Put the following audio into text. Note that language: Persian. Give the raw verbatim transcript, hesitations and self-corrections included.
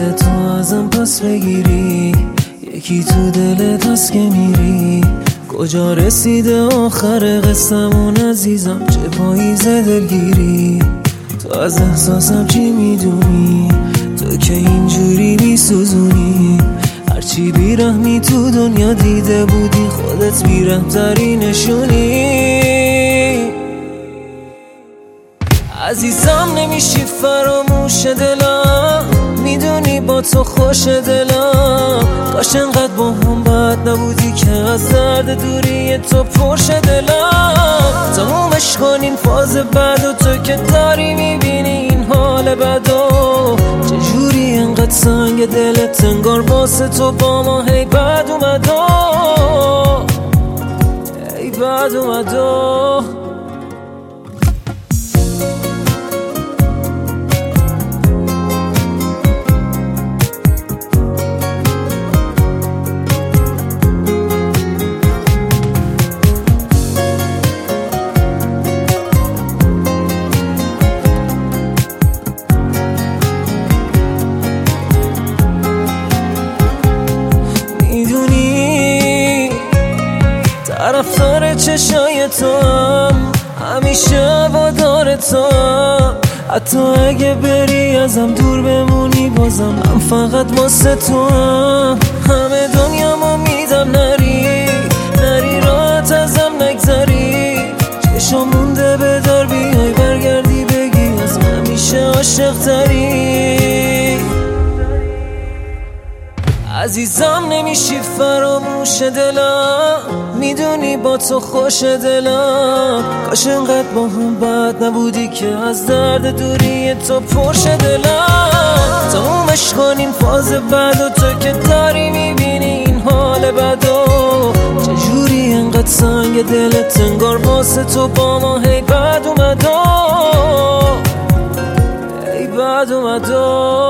دل تو ازم پس بگیری، یکی تو دلت هست که میری. کجا رسیده آخر قصمون عزیزم، چه پاییز دلگیری. تو از احساسم چی میدونی، تو که اینجوری میسوزونی. هرچی بیرحمی تو دنیا دیده بودی، خودت بیرحم‌تری نشونی. عزیزم نمیشی فراموش دلم، میدونی با تو خوش دلم. کاش انقدر با هم بد نبودی که از درد دوری تو پرش دلم. تمومش کنین فاز بعد و تو که داری میبینی این حال بدو. چجوری انقدر سنگ دلت انگار واسه تو با ما هی بد اومدو، هی بد اومدو. طرفدار چشای تو هم، همیشه هوادار تو هم. حتی اگه بری ازم دور بمونی بازم من فقط واسه تو هم. همه دنیامو میدم نری، نری راحت ازم نگذری. چشم مونده بدار بیای برگردی بگی از همیشه عاشق تری. عزیزم نمیشی فراموش دلم، میدونی با تو خوش دلم. کاش انقدر با هم بد نبودی که از درد دوری تو پرش دلم. تمومش کنین فاز بعد و تو که داری میبینی این حال بدو. چجوری انقدر سنگ دلت انگار واسه تو با ما هی بد اومدو، هی بد اومدو.